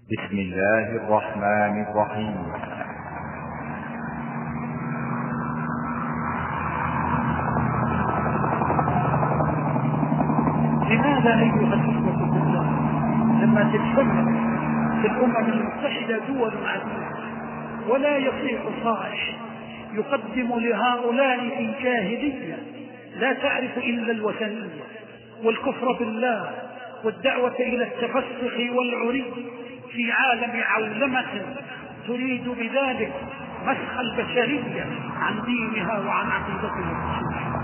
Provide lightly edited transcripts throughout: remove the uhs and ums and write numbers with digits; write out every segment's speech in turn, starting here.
بسم الله الرحمن الرحيم. لماذا أيها الإخوة بالله لما تجتمع في الأمم المتحدة دول عديدة ولا يصيح صائح يقدم لهؤلاء الجاهلية لا تعرف إلا الوثنية والكفر بالله والدعوة إلى التفسخ والعري في عالم عولمة تريد بذلك مسخ البشرية عن دينها وعن عقيدتها؟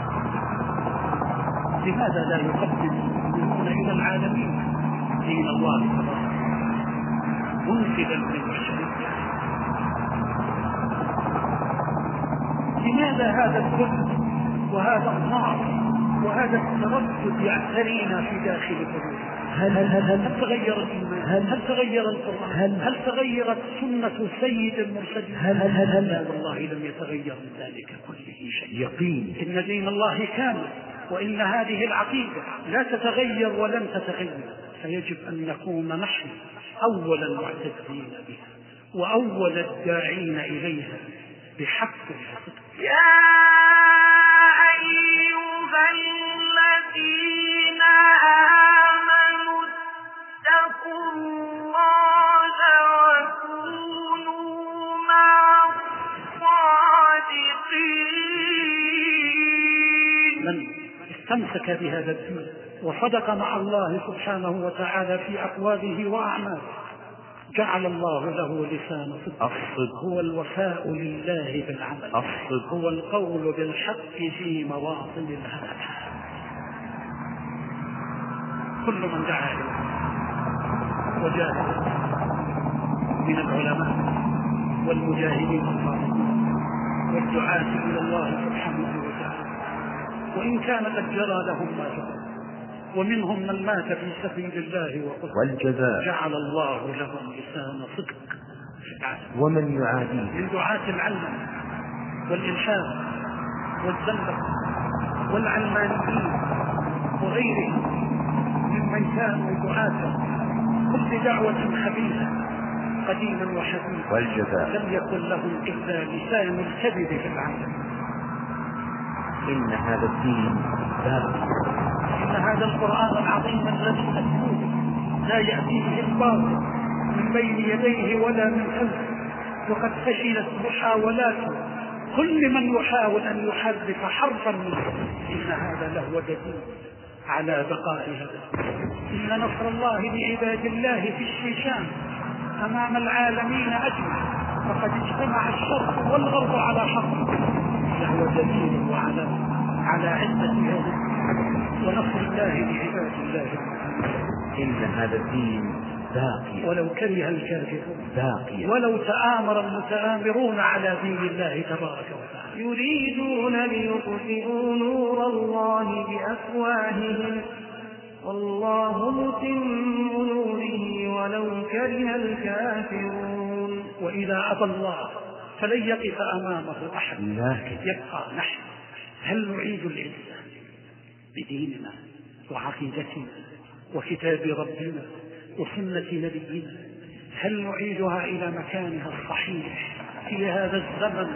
لماذا لا يقدم المؤمنون إلى العالمين دين الله تبارك منفذا للبشرية؟ لماذا هذا الذل وهذا النار وهذا التردد يعترينا في داخل قلوبنا؟ هل تغير الإيمان؟ هل تغير القرآن؟ هل تغيرت سنة سيد المرسلين؟ لا والله لم يتغير من ذلك كله شيء. يقين إن دين الله كامل، وإن هذه العقيدة لا تتغير ولن تتغير، فيجب أن نكون نحن أول المعتدين بها وأول الداعين إليها بحق وصدق. يا أيها الذين آمنوا اتقوا الله وكونوا مع الصادقين. من استمسك بهذا الدين وصدق مع الله سبحانه وتعالى في أقواله وأعماله جعل الله له لسان صدق. الصدق هو الوفاء لله بالعمل. الصدق هو القول بالحق في مواطن الهدف. كل من دعا إليه وجاهد من العلماء والمجاهدين الصالحين والدعاة إلى الله سبحانه وتعالى، وإن كان قد جرى لهم ما جرى، ومنهم من مات في سبيل الله والجزاء، جعل الله لهم لسان صدق. ومن يعاديه من دعاة العلم والإلحاد والزندقة والعلمانيين وغيرهم ممن كانوا دعاة كل دعوة خبيثة قديما وحديثا، والجزاء لم يكن لهم إلا لسان الكذب في العالم. إن هذا الدين باقي. إن هذا القرآن العظيم الذي نتلوه لا يأتيه الباطل من بين يديه ولا من خلفه، وقد فشلت محاولات كل من يحاول أن يحرف حرفا منه. إن هذا لهو دليل على بقاء هذا. إن نصر الله لعباد الله في الشيشان أمام العالمين أجمع، فقد اجتمع الشرق والغرب على حق، لهو دليل على عزة هذا ونصر الله لعباد الله. إن هذا الدين باقي ولو كره الكافرون، باقي ولو تآمر المتآمرون على دين الله تبارك وتعالى. يريدون ليطفئوا نور الله بأفواههم والله متم نوره ولو كره الكافرون. وإذا أبى الله فلن يقف أمامه أحد، لكن يبقى نحن. هل نعيد العزة بديننا وعقيدتنا وكتاب ربنا وسنة نبينا؟ هل نعيدها إلى مكانها الصحيح في هذا الزمن؟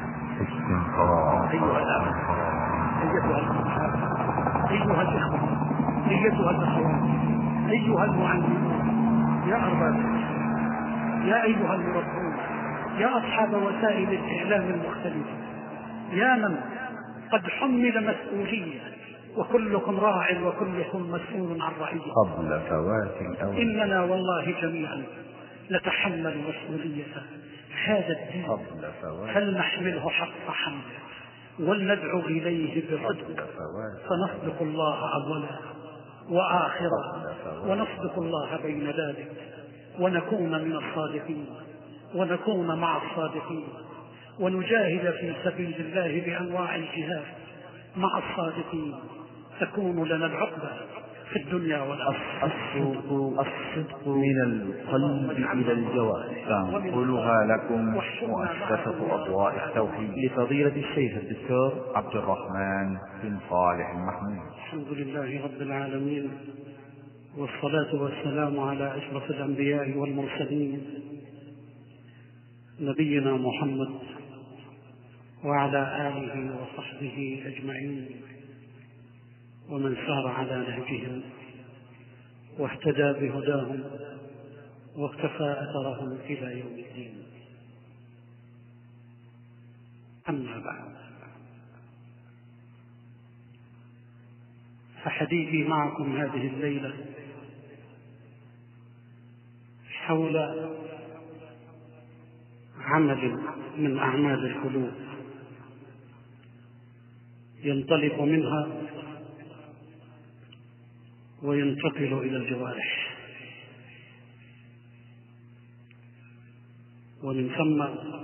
أيها الأخوة، أيتها الأخوات، أيها الإخوة، أيتها الأخوات، أيها المعلمون، يا أرباب، يا أيها المربون، يا أصحاب وسائل الإعلام المختلفة، يا من قد حمل مسؤولية، وكلكم راع وكلكم مسؤول عن رعيته قبل فوات الأوان. إننا والله جميعا نتحمل مسؤولية هذا الدين، فلنحمله حق حمله ولندعو إليه بصدق، فنصدق الله أولا وآخرا، ونصدق الله بين ذلك، ونكون من الصادقين، ونكون مع الصادقين، ونجاهد في سبيل الله بأنواع الجهاد مع الصادقين، تكون لنا العقبة في الدنيا والآخرة. الصدق من القلب إلى الجوارح. تنقلها لكم مؤسسة أضواء التوحيد لفضيلة الشيخ الدكتور عبد الرحمن بن صالح المحمود. الحمد لله رب العالمين، والصلاة والسلام على أشرف الأنبياء والمرسلين نبينا محمد وعلى آله وصحبه أجمعين ومن سار على نهجهم واهتدى بهداهم واقتفى أثرهم إلى يوم الدين. أما بعد، فحديثي معكم هذه الليلة حول عمل من أعمال القلوب ينطلق منها وينتقل إلى الجوارح، ومن ثم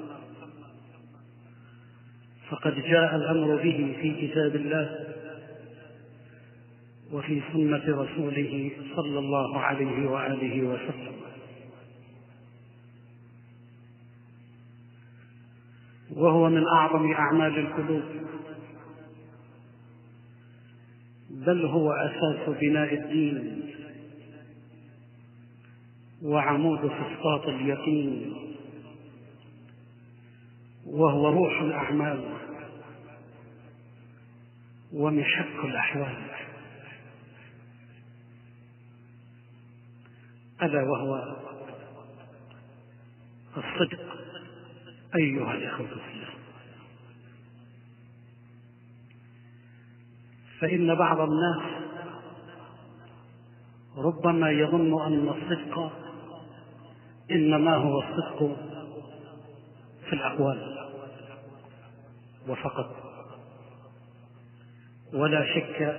فقد جاء الأمر به في كتاب الله وفي سنة رسوله صلى الله عليه وآله وسلم، وهو من أعظم أعمال القلوب، بل هو أساس بناء الدين وعمود فسطاط اليقين، وهو روح الأعمال ومحك الأحوال، ألا وهو الصدق أيها الإخوة في الله. فإن بعض الناس ربما يظن أن الصدق إنما هو الصدق في الأقوال وفقط، ولا شك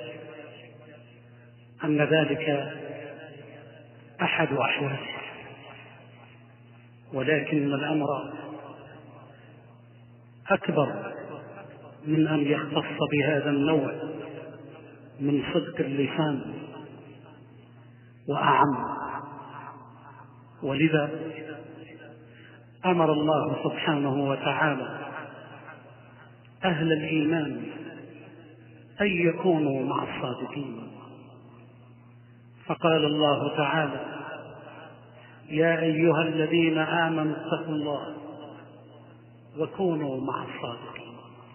أن ذلك أحد أحواله، ولكن الأمر أكبر من أن يختص بهذا النوع من صدق اللسان وأعم. ولذا أمر الله سبحانه وتعالى أهل الإيمان أن يكونوا مع الصادقين، فقال الله تعالى: يا أيها الذين آمنوا اتقوا الله وكونوا مع الصادقين.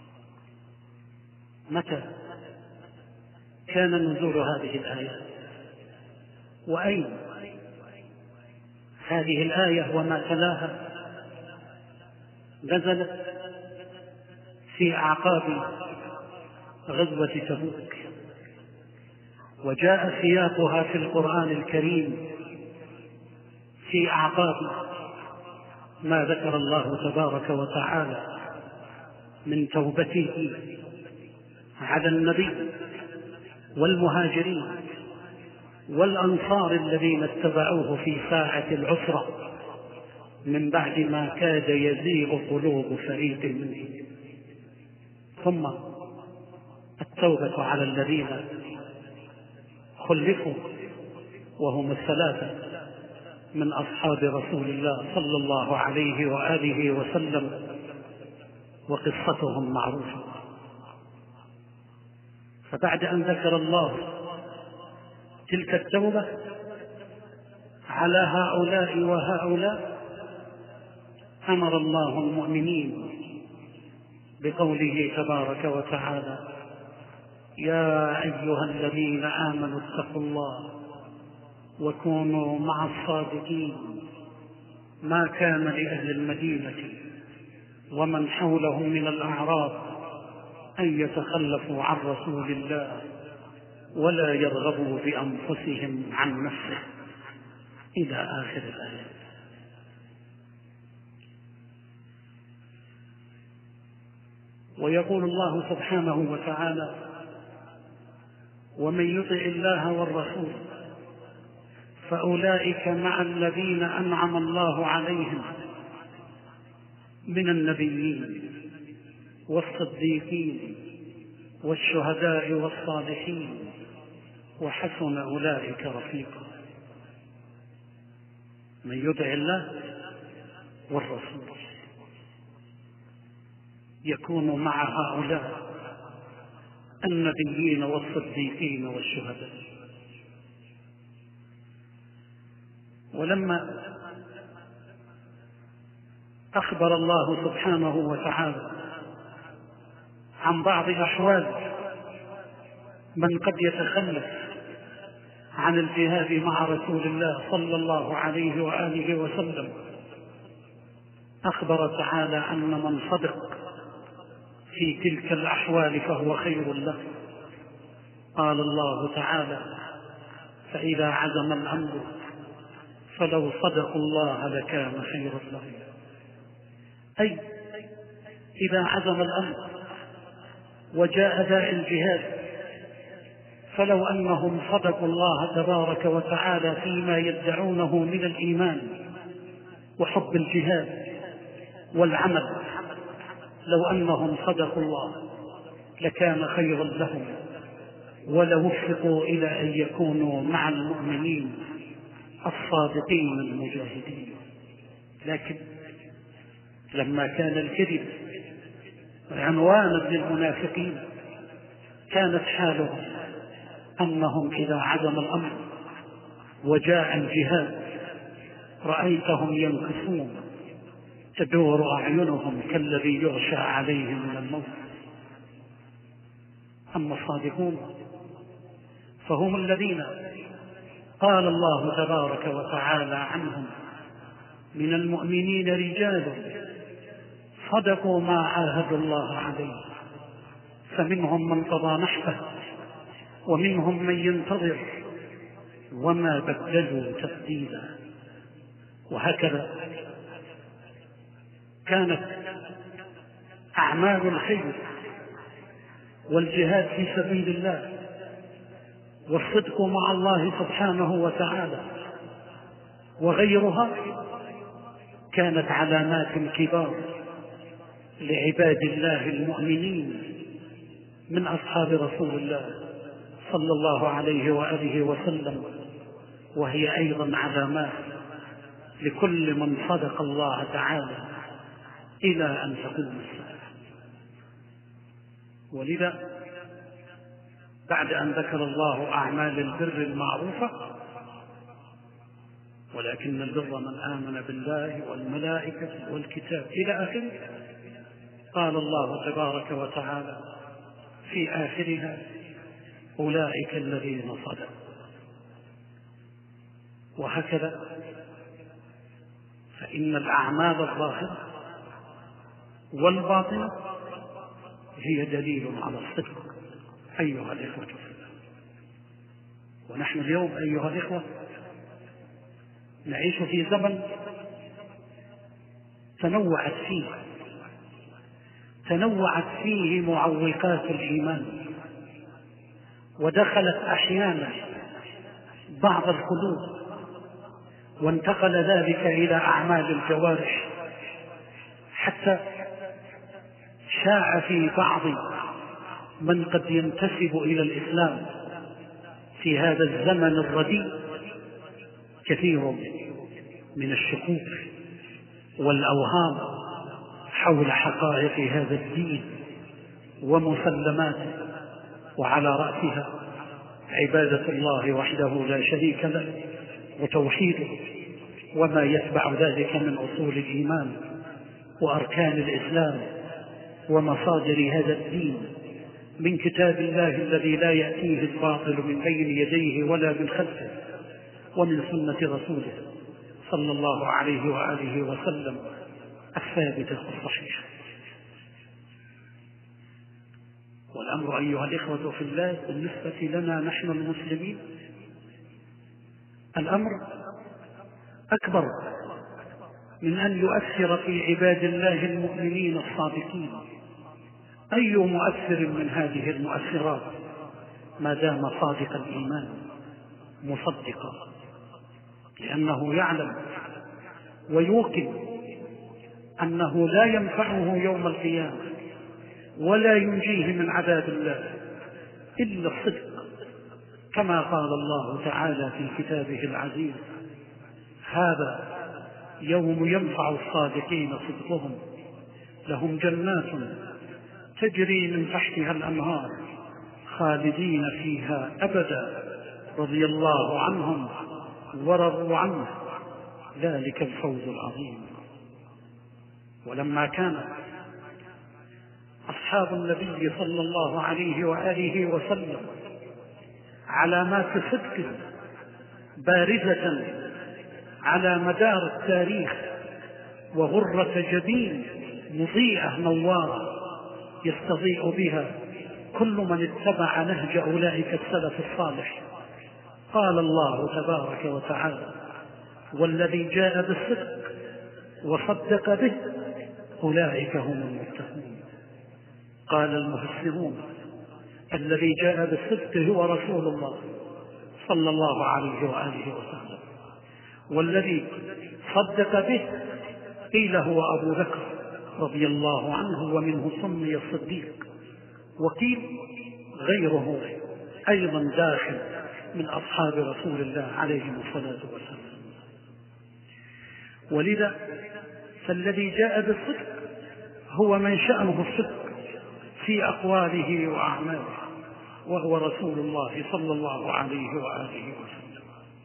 متى كان نزول هذه الآية؟ وأين هذه الآية وما تلاها؟ نزلت في أعقاب غزوة تبوك، وجاء سياقها في القرآن الكريم في أعقاب ما ذكر الله تبارك وتعالى من توبته على النبي والمهاجرين والأنصار الذين اتبعوه في ساعة العسرة من بعد ما كاد يزيغ قلوب فريق منهم، ثم التوبة على الذين خلفوا وهم الثلاثة من أصحاب رسول الله صلى الله عليه وآله وسلم، وقصتهم معروفة. فبعد أن ذكر الله تلك التوبة على هؤلاء وهؤلاء، أمر الله المؤمنين بقوله تبارك وتعالى: يا أيها الذين آمنوا اتقوا الله وكونوا مع الصادقين. ما كان لأهل المدينة ومن حولهم من الأعراب أن يتخلفوا عن رسول الله ولا يرغبوا بأنفسهم عن نفسه، إلى آخر الآية. ويقول الله سبحانه وتعالى: ومن يطع الله والرسول فأولئك مع الذين أنعم الله عليهم من النبيين والصديقين والشهداء والصالحين وحسن أولئك رفيقا. من يطع الله والرسول يكون مع هؤلاء النبيين والصديقين والشهداء. ولما أخبر الله سبحانه وتعالى عن بعض أحوال من قد يتخلف عن الجهاد مع رسول الله صلى الله عليه وآله وسلم، أخبر تعالى أن من صدق في تلك الأحوال فهو خير له. قال الله تعالى: فإذا عزم الأمر فلو صدقوا الله لكان خيرا لهم. أي إذا عزم الأمر وجاء داعي الجهاد فلو أنهم صدقوا الله تبارك وتعالى فيما يدعونه من الإيمان وحب الجهاد والعمل، لو أنهم صدقوا الله لكان خيرا لهم، ولوفقوا إلى أن يكونوا مع المؤمنين الصادقين المجاهدين. لكن لما كان الكذب عنوانا للمنافقين كانت حالهم أنهم إذا عزم الأمر وجاء الجهاد رأيتهم ينكثون تدور أعينهم كالذي يغشى عليه من الموت. أما الصادقون فهم الذين قال الله تبارك وتعالى عنهم: من المؤمنين رجال صدقوا ما عاهدوا الله عليه فمنهم من قضى نحبه ومنهم من ينتظر وما بدلوا تبديلا. وهكذا كانت أعمال الخير والجهاد في سبيل الله والصدق مع الله سبحانه وتعالى وغيرها كانت علامات كبار لعباد الله المؤمنين من أصحاب رسول الله صلى الله عليه وآله وسلم، وهي أيضا علامات لكل من صدق الله تعالى إلى أن تقوم الساعة. ولذا بعد أن ذكر الله أعمال البر المعروفة: ولكن البر من آمن بالله والملائكة والكتاب إلى آخره، قال الله تبارك وتعالى في آخرها: أولئك الذين صدقوا. وهكذا فإن الأعمال الظاهرة والباطنة هي دليل على الصدق أيها الإخوة في الله. ونحن اليوم أيها الإخوة نعيش في زمن تنوعت فيه معوقات الإيمان، ودخلت أحيانا بعض القلوب، وانتقل ذلك إلى أعمال الجوارح، حتى شاع في بعض من قد ينتسب إلى الإسلام في هذا الزمن الرديء كثير من الشكوك والأوهام حول حقائق هذا الدين ومسلماته، وعلى رأسها عبادة الله وحده لا شريك له وتوحيده، وما يتبع ذلك من أصول الإيمان وأركان الإسلام ومصادر هذا الدين من كتاب الله الذي لا يأتيه الباطل من بين يديه ولا من خلفه، ومن سنة رسوله صلى الله عليه وآله وسلم الثابتة الصحيحة. والأمر أيها الإخوة في الله بالنسبة لنا نحن المسلمين الأمر أكبر من أن يؤثر في عباد الله المؤمنين الصادقين أي مؤثر من هذه المؤثرات ما دام صادق الإيمان مصدقا، لأنه يعلم ويوقن أنه لا ينفعه يوم القيامة ولا ينجيه من عذاب الله إلا الصدق، كما قال الله تعالى في كتابه العزيز: هذا يوم ينفع الصادقين صدقهم لهم جنات تجري من تحتها الأنهار خالدين فيها أبدا رضي الله عنهم ورضوا عنه ذلك الفوز العظيم. ولما كان أصحاب النبي صلى الله عليه وآله وسلم علامات صدق بارزة على مدار التاريخ، وغرة جبين مضيئة نوارة يستضيء بها كل من اتبع نهج أولئك السلف الصالح، قال الله تبارك وتعالى: والذي جاء بالصدق وصدق به أولئك هم المتقون. قال المفسرون: الذي جاء بالصدق هو رسول الله صلى الله عليه وآله وسلم، والذي صدق به قيل هو أبو بكر رضي الله عنه ومنه سمي الصديق، وقيل غيره أيضا داخل من أصحاب رسول الله عليهم الصلاة والسلام. ولذا فالذي جاء بالصدق هو من شأنه الصدق في أقواله وأعماله، وهو رسول الله صلى الله عليه وآله وسلم.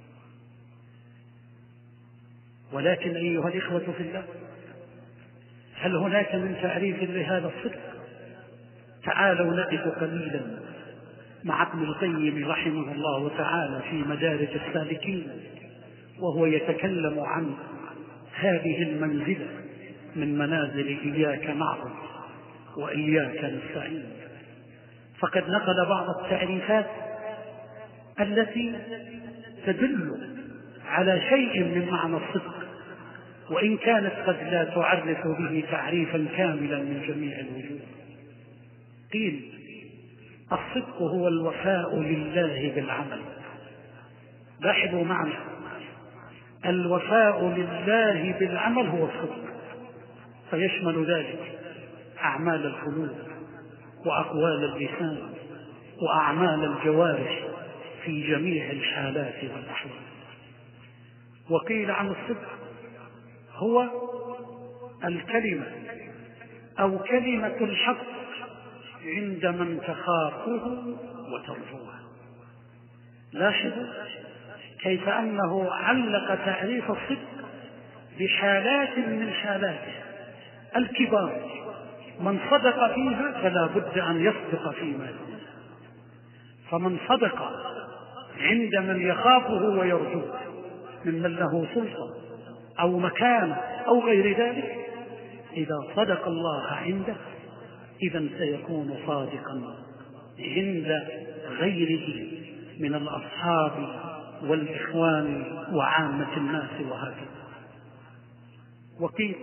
ولكن أيها الإخوة في الله، هل هناك من تعريف لهذا الصدق؟ تعالوا نقف قليلا مع ابن القيم رحمه الله تعالى في مدارج السالكين، وهو يتكلم عن هذه المنزلة من منازل إياك نعبد وإياك نستعين. فقد نقل بعض التعريفات التي تدل على شيء من معنى الصدق، وإن كانت قد لا تعرف به تعريفا كاملا من جميع الوجوه. قيل: الصدق هو الوفاء لله بالعمل. لاحظوا معنى الوفاء لله بالعمل هو الصدق، فيشمل ذلك أعمال القلوب وأقوال اللسان وأعمال الجوارح في جميع الحالات والأحوال. وقيل عن الصدق هو الكلمة أو كلمة الحق عند من تخافه وترجوه. لاحظوا كيف أنه علق تعريف الصدق بحالات من حالاته الكبار، من صدق فيها فلا بد أن يصدق فيما دونه. فمن صدق عند من يخافه ويرجوه ممن له سلطة أو مكان أو غير ذلك، إذا صدق الله عنده إذن سيكون صادقا عند غيره من الأصحاب والإخوان وعامة الناس وهكذا. وقيل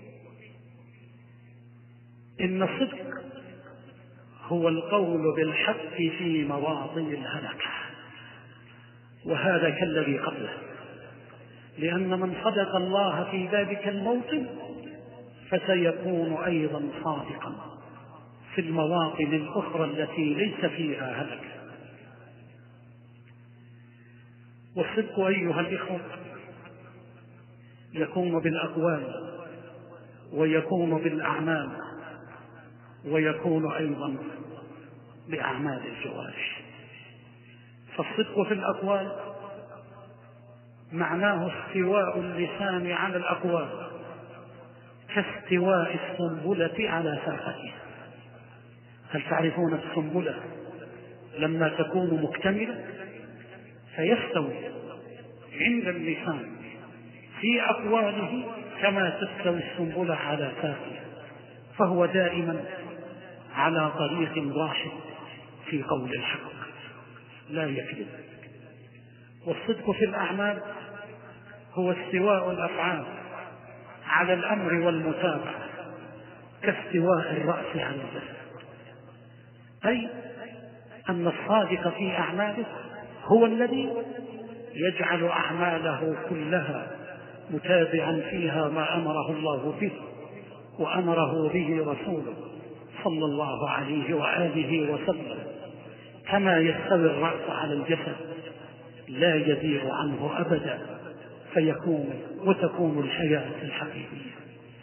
إن الصدق هو القول بالحق في مواطن الهلكة، وهذا كالذي قبله، لأن من صدق الله في ذلك الموطن فسيكون أيضا صادقا في المواطن الأخرى التي ليس فيها هلكة. والصدق أيها الإخوة يكون بالأقوال ويكون بالأعمال ويكون أيضا بأعمال الجوارح. فالصدق في الأقوال معناه استواء اللسان على الأقوال كاستواء السنبلة على ساقتها. هل تعرفون السنبلة لما تكون مكتملة فيستوي عند اللسان في أقواله كما تستوي السنبلة على ساقها، فهو دائما على طريق واحد في قول الحق لا يكذب. والصدق في الأعمال هو استواء الأفعال على الأمر والمتابعة كاستواء الرأس على الجسد، أي أن الصادق في أعماله هو الذي يجعل أعماله كلها متابعا فيها ما أمره الله به وأمره به رسوله صلى الله عليه وآله وسلم، كما يستوي الرأس على الجسد لا يزيغ عنه أبدا، وتكون الحياة الحقيقية.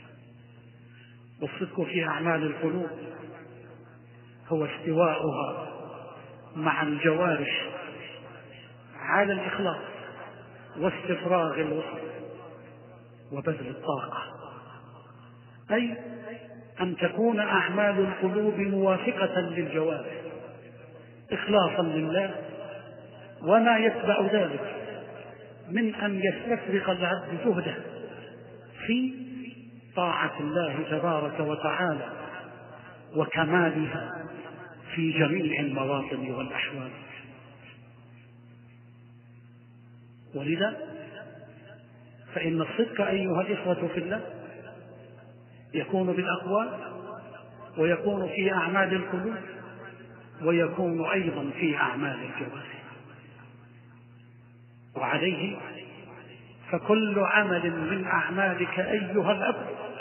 والصدق في أعمال القلوب هو استواؤها مع الجوارح على الإخلاص واستفراغ الوسط وبذل الطاقة، أي أن تكون أعمال القلوب موافقة للجوارح إخلاصا لله، وما يتبع ذلك من أن يستفرغ العبد جهده في طاعة الله تبارك وتعالى وكمالها في جميع المواطن والأحوال. ولذا فإن الصدق أيها الإخوة في الله يكون بالأقوال، ويكون في أعمال القلوب، ويكون أيضا في أعمال الجوارح. وعليه فكل عمل من أعمالك أيها الأب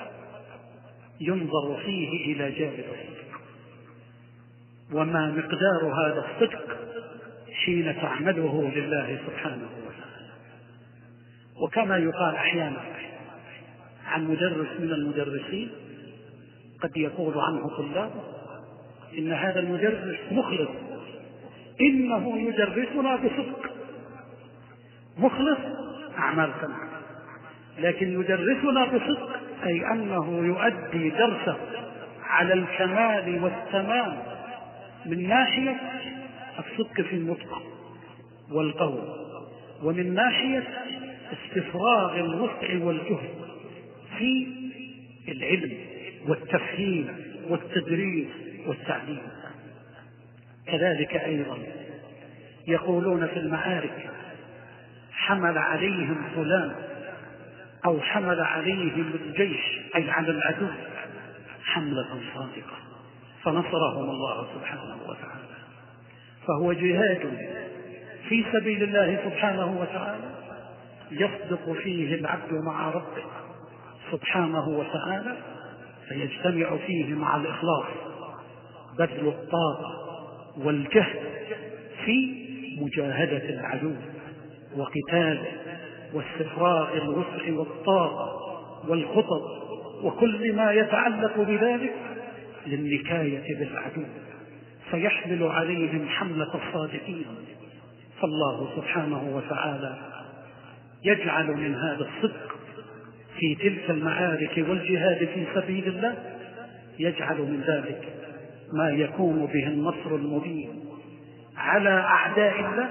ينظر فيه إلى جانب الصدق، وما مقدار هذا الصدق حين تعمله لله سبحانه وتعالى. وكما يقال أحيانا عن مدرس من المدرسين قد يقول عنه طلاب إن هذا المدرس مخلص، إنه يدرسنا بصدق. مخلص أعمال سنة، لكن يدرسنا بصدق أي أنه يؤدي درسه على الكمال والتمام من ناحية الصدق في النطق والقول، ومن ناحية استفراغ الوسع والجهد في العلم والتفهيم والتدريس والتعليم. كذلك أيضا يقولون في المعارك حمل عليهم فلان أو حمل عليهم الجيش أي على العدو حملة صادقة فنصرهم الله سبحانه وتعالى. فهو جهاد في سبيل الله سبحانه وتعالى يصدق فيه العبد مع ربه سبحانه وتعالى، فيجتمع فيه مع الإخلاص بذل الطاقة والجهد في مجاهدة العدو وقتاله واستفراغ الوسع والطاقة والخطط وكل ما يتعلق بذلك للنكاية بالعدو، فيحمل عليهم حملة الصادقين. فالله سبحانه وتعالى يجعل من هذا الصدق في تلك المعارك والجهاد في سبيل الله، يجعل من ذلك ما يكون به النصر المبين على أعداء الله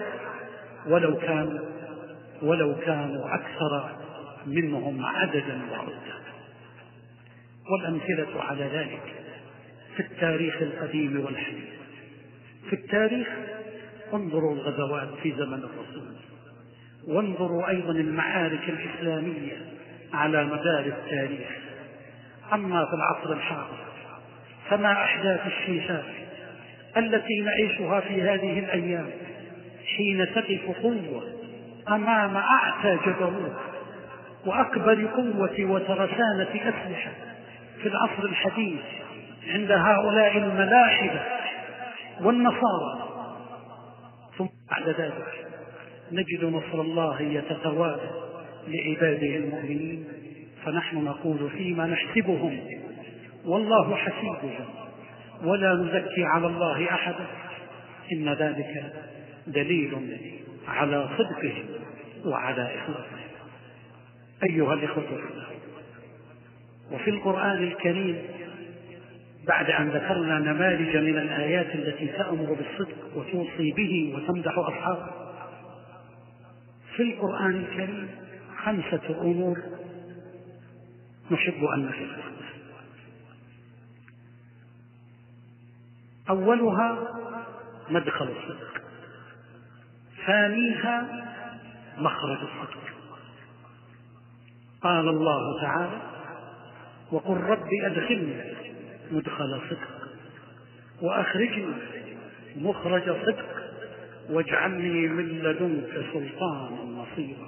ولو كانوا أكثر منهم عددا وعددا. والأمثلة على ذلك في التاريخ القديم والحديث. في التاريخ انظروا الغزوات في زمن الرسول، وانظروا أيضا المعارك الإسلامية على مدار التاريخ. أما في العصر الحاضر فما أحداث الشيشات التي نعيشها في هذه الأيام حين تقف قوة أمام أعتى جبروت وأكبر قوة وترسانة أسلحة في العصر الحديث عند هؤلاء الملاحدة والنصارى، ثم بعد ذلك نجد نصر الله يتتوالى لعباده المؤمنين، فنحن نقول فيما نحسبهم والله حسيبهم ولا نزكي على الله أحدا، إن ذلك دليل على صدقهم وعلى إخلاصهم. أيها الإخوة، وفي القرآن الكريم بعد أن ذكرنا نماذج من الآيات التي تأمر بالصدق وتوصي به وتمدح أصحابه، في القرآن الكريم 5 أمور نحب أن نفعلها. أولها مدخل الصدق، ثانيها مخرج الصدق. قال الله تعالى: وقل رب أدخلني مدخل صدق وأخرجني مخرج صدق واجعلني من لدنك سلطانا نصيرا.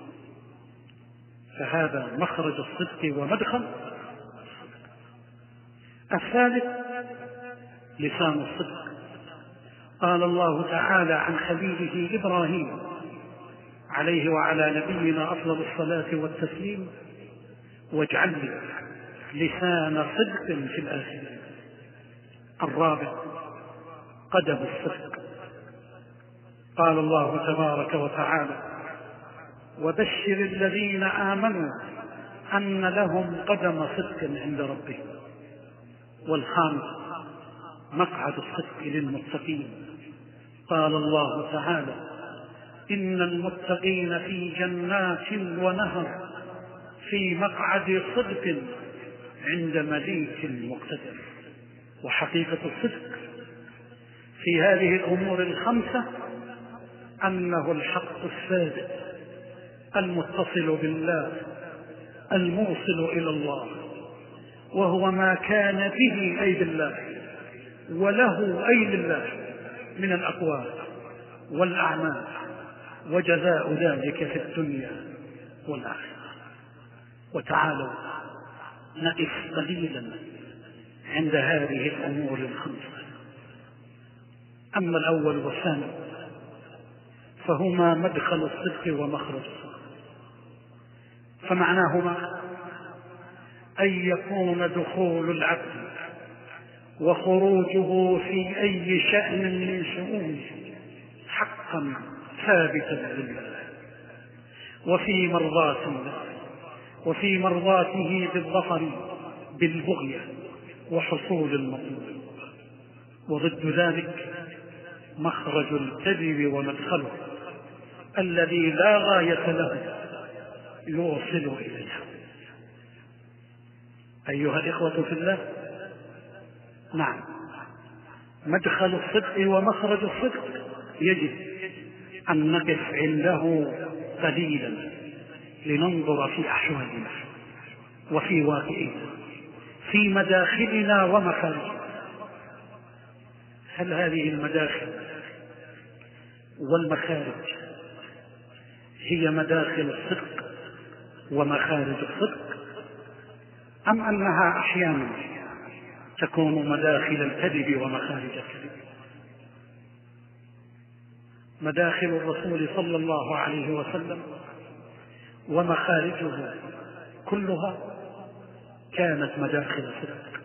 فهذا مخرج الصدق ومدخل الصدق. الثالث لسان الصدق. قال الله تعالى عن خليله إبراهيم عليه وعلى نبينا أفضل الصلاة والتسليم: واجعل لي لسان صدق في الآخرين. الرابع قدم الصدق. قال الله تبارك وتعالى: وبشر الذين آمنوا أن لهم قدم صدق عند ربهم. والخامس مقعد الصدق للمتقين. قال الله تعالى: إن المتقين في جنات ونهر في مقعد صدق عند مليك مقتدر. وحقيقة الصدق في هذه الأمور الخمسة أنه الحق الثابت المتصل بالله الموصل إلى الله، وهو ما كان به أي بالله وله أي لله من الأقوال والأعمال، وجزاء ذلك في الدنيا والآخرة. وتعالوا نقف قليلا عند هذه الأمور الخمسة. أما الأول والثاني فهما مدخل الصدق ومخرج الصدق، فمعناهما أن يكون دخول العبد وخروجه في أي شأن من شؤونه حقا ثابتا لله وفي مرضاة الله وفي مرضاته بالظفر بالبغية وحصول المطلوب. وضد ذلك مخرج الكذب ومدخله الذي لا غاية له يوصل إليها. أيها الإخوة في الله، نعم، مدخل الصدق ومخرج الصدق يجب أن نقف عنده قليلا لننظر في أحوالنا وفي واقعنا، في مداخلنا ومخارجنا. هل هذه المداخل والمخارج هي مداخل الصدق ومخارج الصدق، أم أنها أحيانا تكون مداخل الكذب ومخارج الكذب؟ مداخل الرسول صلى الله عليه وسلم ومخارجه كلها كانت مداخل صدق.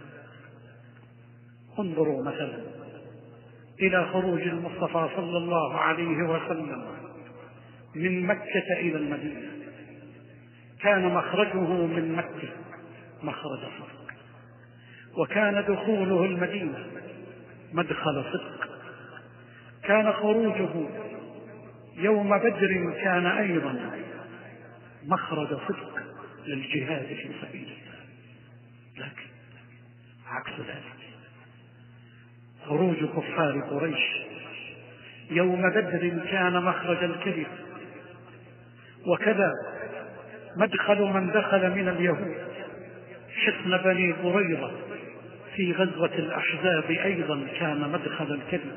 انظروا مثلا إلى خروج المصطفى صلى الله عليه وسلم من مكة إلى المدينة، كان مخرجه من مكة مخرج صدق، وكان دخوله المدينة مدخل صدق، كان خروجه يوم بدر كان أيضا مخرج صدق للجهاد في سبيل الله. لكن عكس ذلك خروج كفار قريش يوم بدر كان مخرج الكذب، وكذا مدخل من دخل من اليهود حصن بني قريظة في غزوة الأحزاب أيضا كان مدخل الكذب.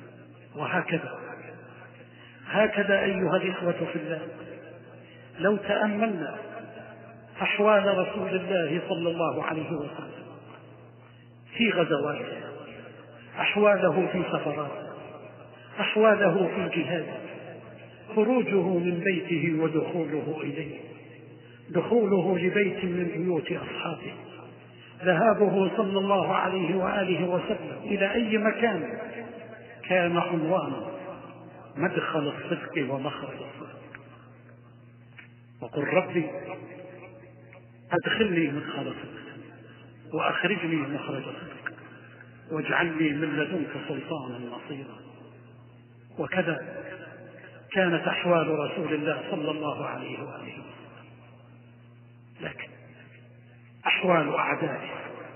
وهكذا أيها الإخوة في الله، لو تأملنا أحوال رسول الله صلى الله عليه وسلم في غزواته، أحواله في سفراته، أحواله في الجهاد، خروجه من بيته ودخوله إليه، دخوله لبيت من بيوت أصحابه، ذهابه صلى الله عليه وآله وسلم إلى أي مكان، كان عنوانا مدخل الصدق ومخرج الصدق. وقل ربي أدخلني مدخل صدق وأخرجني مخرج صدق واجعل لي من لدنك سلطانا نصيرا. وكذا كانت أحوال رسول الله صلى الله عليه وآله وسلم. لكن أحوال أعدائه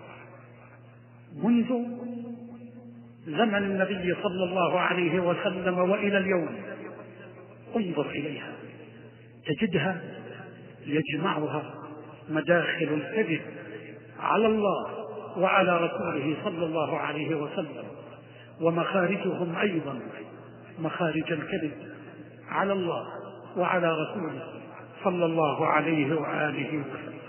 منذ زمن النبي صلى الله عليه وسلم وإلى اليوم، انظر إليها تجدها يجمعها مداخل الكذب على الله وعلى رسوله صلى الله عليه وسلم، ومخارجهم أيضا مخارج الكذب على الله وعلى رسوله صلى الله عليه وآله وسلم.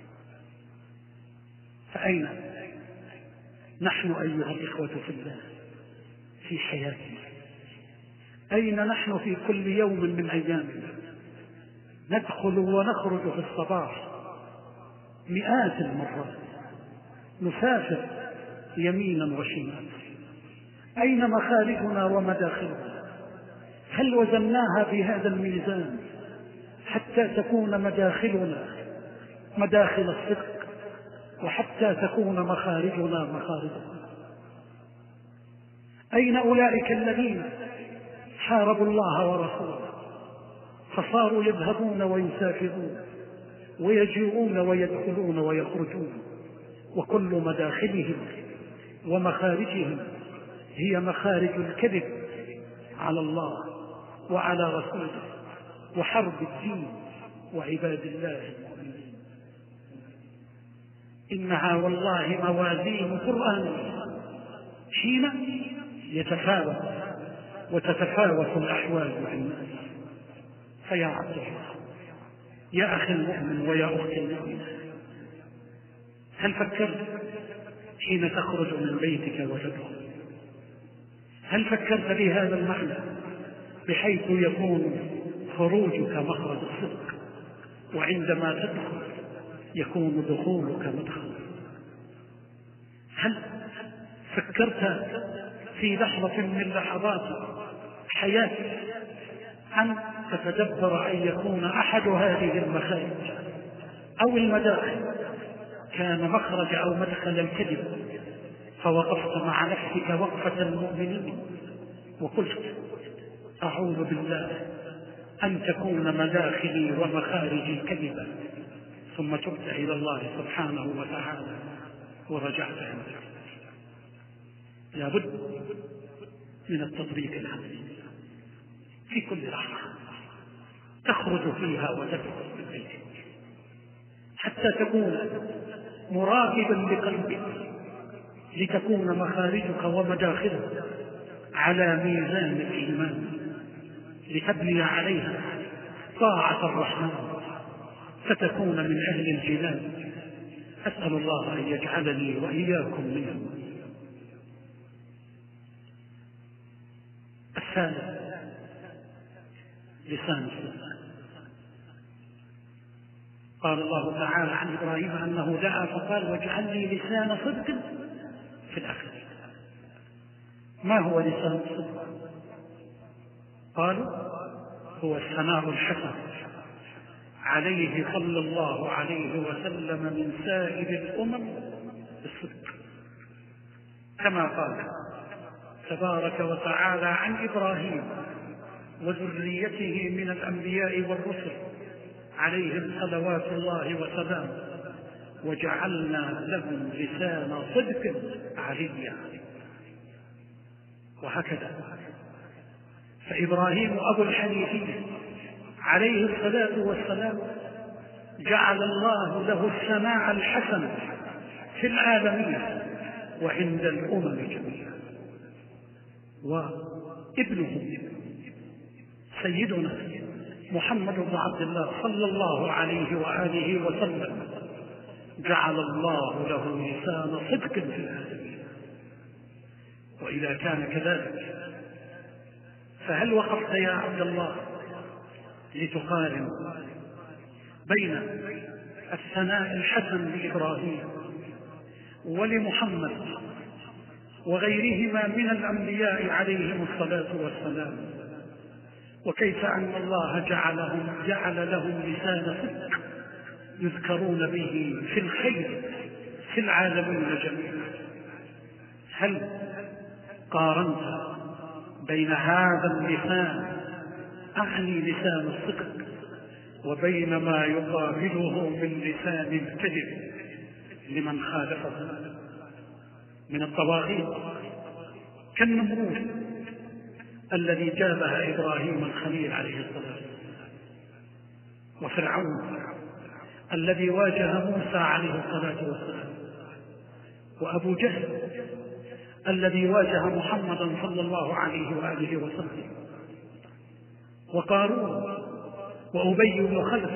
فأين نحن أيها الإخوة في الله في حياتنا؟ أين نحن في كل يوم من أيامنا؟ ندخل ونخرج في الصباح مئات المرات، نسافر يمينا وشمالا. أين مخارجنا ومداخلنا؟ هل وزناها بهذا الميزان حتى تكون مداخلنا مداخل الصدق، وحتى تكون مخارجنا مخارجهم. أين أولئك الذين حاربوا الله ورسوله فصاروا يذهبون ويسافرون ويجيئون ويدخلون ويخرجون، وكل مداخلهم ومخارجهم هي مخارج الكذب على الله وعلى رسوله وحرب الدين وعباد الله المؤمنين. إنها والله موازين قرآنية حين يتفاوت وتتفاوت الأحوال مع الناس. فيا عبد الله، يا أخي المؤمن ويا أختي المؤمنة، هل فكرت حين تخرج من بيتك وتدخل؟ هل فكرت بهذا المعنى بحيث يكون خروجك مخرج الصدق، وعندما تدخل يكون دخولك مدخل؟ هل فكرت في لحظة من لحظات حياتك أن تتدبر أن يكون أحد هذه المخارج أو المداخل كان مخرج أو مدخل الكذب، فوقفت مع نفسك وقفة المؤمنين وقلت أعوذ بالله أن تكون مداخلي ومخارجي كذبا، ثم تبت إلى الله سبحانه وتعالى ورجعت عنك؟ لابد من التطبيق العملي في كل لحظة تخرج فيها وتدخل من بيتك، حتى تكون مراقبا لقلبك لتكون مخارجك ومداخلك على ميزان الإيمان، لتبني عليها طاعة الرحمن فتكون من أهل الجنان. أسأل الله أن يجعلني وإياكم منهم. الثالث لسان الصدق. قال الله تعالى عن إبراهيم أنه دعا فقال واجعل لي لسان صدق في الآخرين. ما هو لسان الصدق؟ قالوا هو الثناء الحسن عليه صلى الله عليه وسلم من سائر الأمم بالصدق، كما قال تبارك وتعالى عن إبراهيم وذريته من الأنبياء والرسل عليهم صلوات الله وسلامه وجعلنا لهم لسان صدق عليا. وهكذا فإبراهيم أبو الحنيفية عليه الصلاة والسلام جعل الله له الثناء الحسن في العالمين وعند الأمم جميعا. وابنه سيدنا محمد بن عبد الله صلى الله عليه وآله وسلم جعل الله له لسان صدق في العالمين. وإذا كان كذلك فهل وقفت يا عبد الله لتقارن بين الثناء الحسن لإبراهيم ولمحمد وغيرهما من الأنبياء عليهم الصلاة والسلام، وكيف أن الله جعل لهم لسان صدق يذكرون به في الخير في العالمين جميعا؟ هل قارنت بين هذا اللسان أعني لسان الصدق وبين ما يقابله من لسان الكذب لمن خالفه من الطواغيت كالنمرود الذي جابه إبراهيم الخليل عليه الصلاة والسلام، وفرعون الذي واجه موسى عليه الصلاة والسلام، وأبو جهل الذي واجه محمدا صلى الله عليه وآله وسلم، وقارون وأبي بن خلف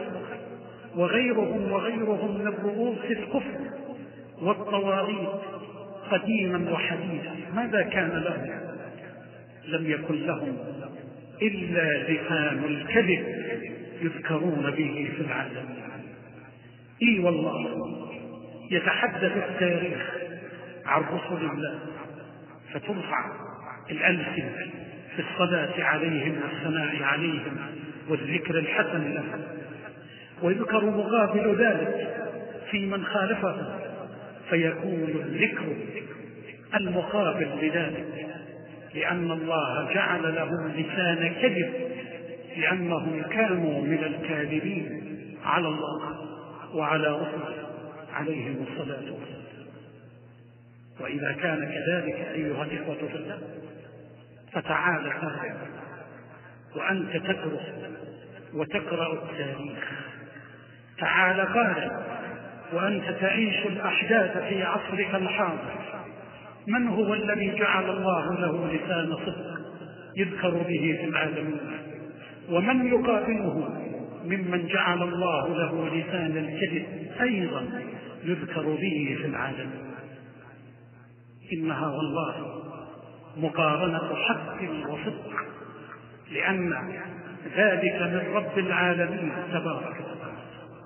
وغيرهم من رؤوس الكفر والطواغيت قديما وحديثا. ماذا كان لهم؟ لم يكن لهم إلا لسان الكذب يذكرون به في العالم. إي والله يتحدث التاريخ عن رسل الله فترفع الألسنة في الصلاة عليهم والثناء عليهم والذكر الحسن لهم، ويذكر مقابل ذلك في من خالفه، فيكون الذكر المقابل لذلك، لأن الله جعل لهم لسان كذب، لأنهم كانوا من الكاذبين على الله وعلى رسله عليهم الصلاة والسلام. وإذا كان كذلك أيها الإخوة في الله، فتعال قارئ وأنت تدرس وتقرأ التاريخ، تعال قارئ وأنت تعيش الأحداث في عصرك الحاضر. من هو الذي جعل الله له لسان صدق يذكر به في العالمين؟ ومن يقابله ممن جعل الله له لسان الكذب أيضا يذكر به في العالمين؟ إنها والله مقارنة حق وصدق، لأن ذلك من رب العالمين تبارك وتعالى.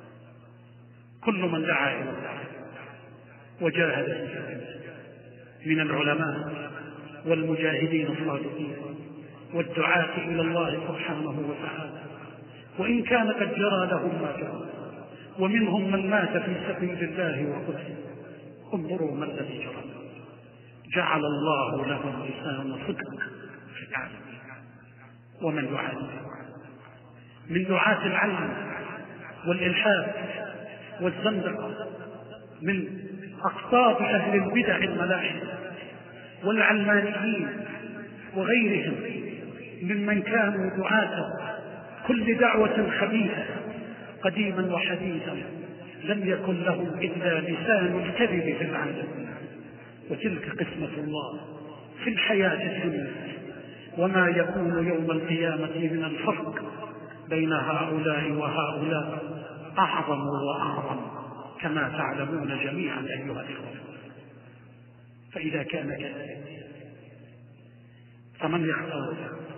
كل من دعا إلى الله وجاهد في سبيله من العلماء والمجاهدين الصادقين والدعاة إلى الله سبحانه وتعالى، وإن كان قد جرى لهم ما جرى، ومنهم من مات في سبيل الله وقتل، انظروا ما الذي جرى. جعل الله لهم لسان صدق في العالم. ومن يعاني من دعاة العلم والإلحاد والزندقة، من أقطاب أهل البدع الملاحدة والعلمانيين وغيرهم ممن كانوا دعاة كل دعوة خبيثة قديما وحديثا، لم يكن لهم إلا لسان الكذب في العالم. وتلك قسمة الله في الحياة الدنيا، وما يكون يوم القيامة من الفرق بين هؤلاء وهؤلاء أعظم وأعظم، كما تعلمون جميعا أيها الإخوة. فإذا كان كذلك فمن يختار؟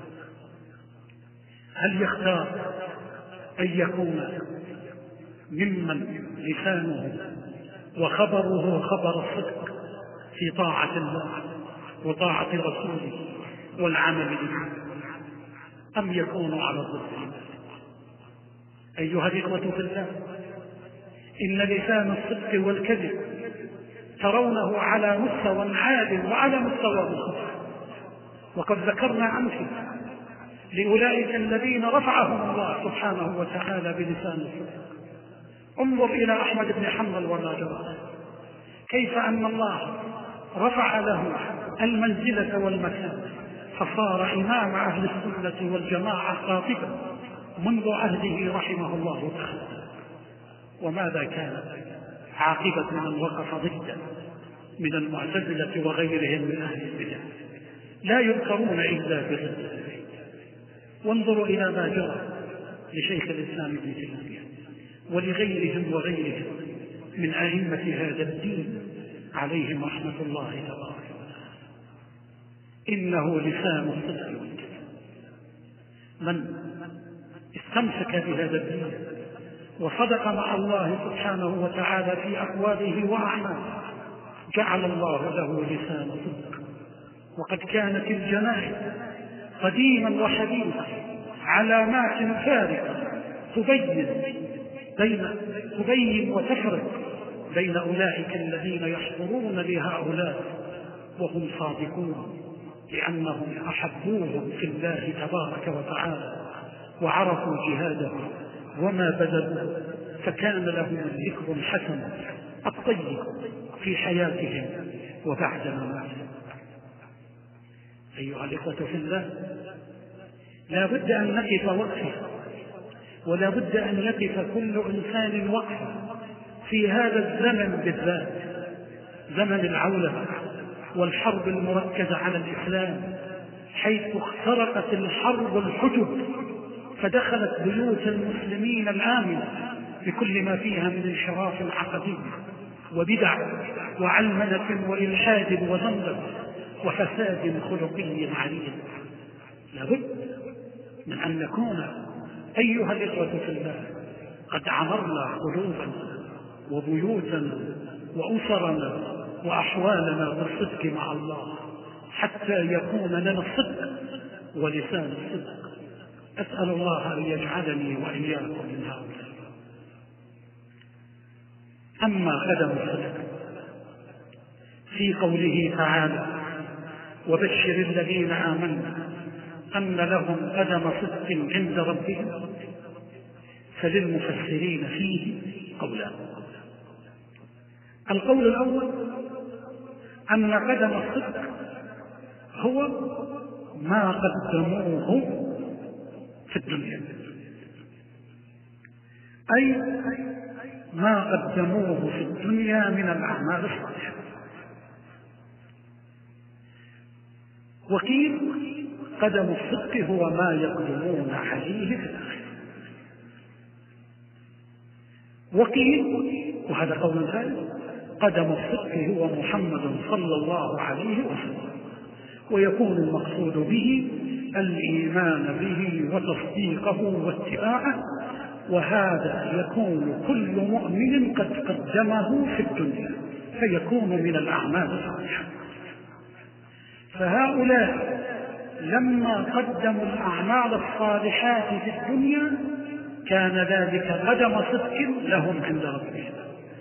هل يختار أن يكون ممن لسانه وخبره خبر الصدق في طاعة الله وطاعة رسوله والعمل به، أم يكون على الضد؟ أيها الإخوة في الله، إن لسان الصدق والكذب ترونه على مستوى عال وعلى مستوى منخفض، وقد ذكرنا أمثلة لأولئك الذين رفعهم الله سبحانه وتعالى بلسان الصدق. انظر إلى أحمد بن حنبل وما جرى، كيف أن الله رفع له المنزلة والمكان، فصار إمام أهل السنة والجماعة خاطبا منذ عهده رحمه الله تعالى. وماذا كان عاقبة من وقف ضده من المعتزلة وغيرهم من أهل البدع؟ لا يذكرون إلا بضده. وانظروا إلى ما جرى لشيخ الإسلام ابن تيمية ولغيرهم وغيرهم من أئمة هذا الدين عليهم رحمة الله تبارك وتعالى. إنه لسان الصدق والكذب. من استمسك بهذا الدين وصدق مع الله سبحانه وتعالى في أقواله وأعماله جعل الله له لسان صدق. وقد كانت الجنائز قديما وحديثا علامات فارقة تبين وتفرق بين أولئك الذين يحضرون لهؤلاء وهم صادقون، لأنهم أحبوهم في الله تبارك وتعالى وعرفوا جهاده وما بذلوا، فكان لهم الذكر الحسن الطيب في حياتهم وبعد مماتهم. أيها الإخوة في الله، لا بد أن نقف وقفة، ولا بد أن يقف كل إنسان وقفة في هذا الزمن بالذات، زمن العولمة والحرب المركزة على الإسلام، حيث اخترقت الحرب الحجب فدخلت بيوت المسلمين الآمنة بكل ما فيها من انحراف عقدي وبدع وعلمنة وإلحاد وزندقة وفساد خلقي عريض. لابد من أن نكون أيها الإخوة في الله قد عمرنا قلوبنا وبيوتنا وأسرنا وأحوالنا بالصدق مع الله، حتى يكون لنا الصدق ولسان الصدق. أسأل الله أن يجعلني وإياكم من هؤلاء. أما قدم الصدق في قوله تعالى: وبشر الذين آمنوا أن لهم قدم صدق عند ربهم، فللمفسرين فيه قولان. القول الأول أن قدم الصدق هو ما قدموه في الدنيا، أي ما قدموه في الدنيا من الأعمال الصالحة. وقيل قدم الصدق هو ما يقدمون عليه في الآخرة. وقيل، وهذا قول ثالث، قدم الصدق هو محمد صلى الله عليه وسلم، ويكون المقصود به الإيمان به وتصديقه واتباعه، وهذا يكون كل مؤمن قد قدمه في الدنيا فيكون من الأعمال الصالحة. فهؤلاء لما قدموا الأعمال الصالحات في الدنيا كان ذلك قدم صدق لهم عند ربهم،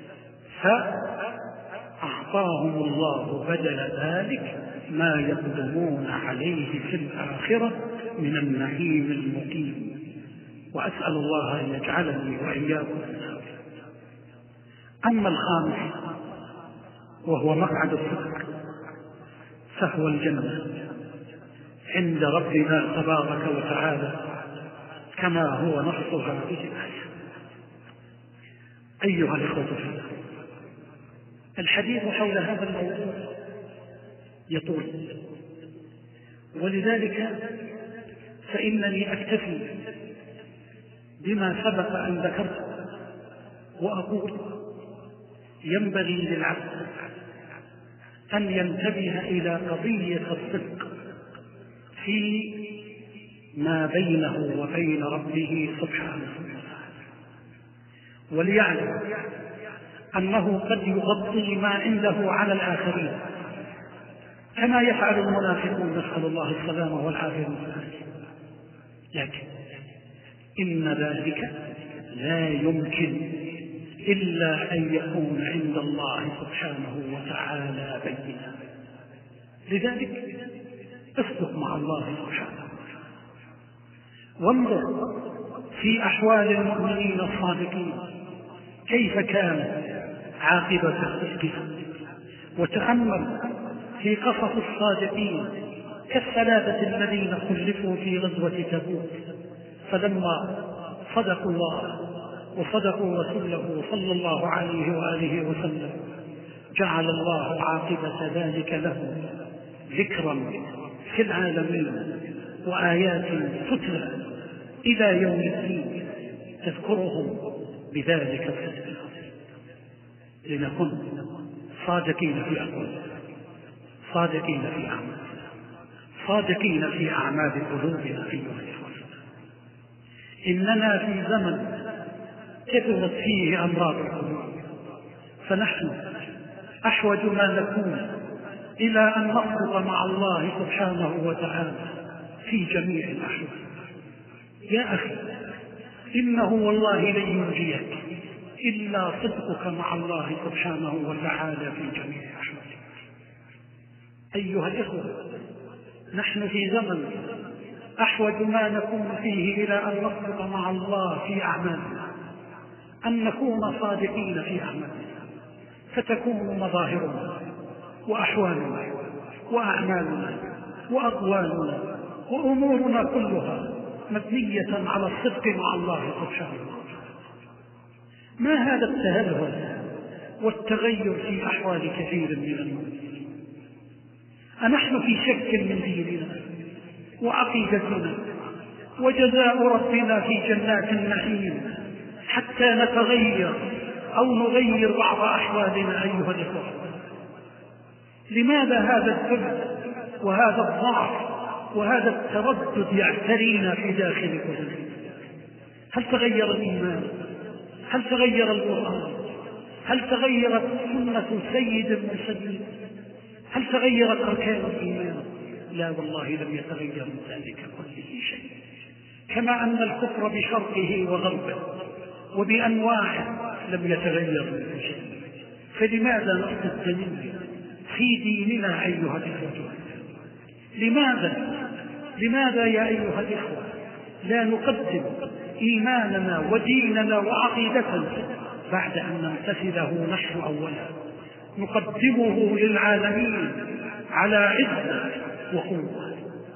فأعطاهم الله بدل ذلك ما يقدمون عليه في الآخرة من النعيم المقيم. وأسأل الله أن يجعلني وإياكم من هؤلاء. أما الخامس وهو مقعد الصدق فهو الجنة عند ربنا تبارك وتعالى كما هو نص هذه الآية. أيها الإخوة في الله، الحديث حول هذا الموضوع يطول، ولذلك فإنني أكتفي بما سبق أن ذكرت وأقول: ينبغي للعبد أن ينتبه إلى قضية الصدق في ما بينه وبين ربه سبحانه وتعالى، وليعلم أنه قد يغطي ما عنده على الآخرين كما يفعل المنافقون، نسأل الله السلامة والعافية، لكن إن ذلك لا يمكن إلا أن يكون عند الله سبحانه وتعالى بينا. لذلك اصدق مع الله سبحانه وتعالى، وانظر في أحوال المؤمنين الصادقين كيف كانت عاقبة صدقهم، وتأمل في قصص الصادقين كالثلاثة الذين خلفوا في غزوة تبوك، فلما صدقوا الله وصدقوا رسوله صلى الله عليه وآله وسلم جعل الله عاقبة ذلك لهم ذكرا في العالمين وآيات تتلى إلى يوم الدين تذكرهم بذلك الصدق، لنكن صادقين في أقوالنا، صادقين في أعمالنا، صادقين في أعمال قلوبنا. أيها الإخوة، إننا في زمن كثرت فيه أمراض القلوب، فنحن أحوج ما نكون إلى أن نصدق مع الله سبحانه وتعالى في جميع الأحوال. يا أخي، إنه والله لن ينجيك إلا صدقك مع الله سبحانه وتعالى في جميع أحوالك. أيها الإخوة، نحن في زمن أحوج ما نكون فيه إلى أن نصدق مع الله في أعمالنا، أن نكون صادقين في أعمالنا، فتكون مظاهرنا وأحوالنا وأعمالنا وأقوالنا وأمورنا كلها مبنية على الصدق مع الله سبحانه وتعالى. ما هذا التهلهل والتغير في أحوال كثير من المؤمنين؟ أنحن في شك من ديننا وعقيدتنا وجزاء ربنا في جنات النعيم حتى نتغير أو نغير بعض أحوالنا؟ أيها الإخوة، لماذا هذا الذل وهذا الضعف وهذا التردد يعترينا في داخل قلوبنا؟ هل تغير الإيمان؟ هل تغير القرآن؟ هل تغيرت سنة سيد المرسلين؟ هل تغيرت أركان الإيمان؟ لا والله، لم يتغير من ذلك كله شيء. كما أن الكفر بشرقه وغربه وبأنواعه لم يتغير من شيء. فلماذا نقصد الدنيا في ديننا أيها الإخوة؟ لماذا يا أيها الإخوة لا نقدم إيماننا وديننا وعقيدتنا بعد أن نمتثله نحن أولا؟ نقدمه للعالمين على عزة وقوة.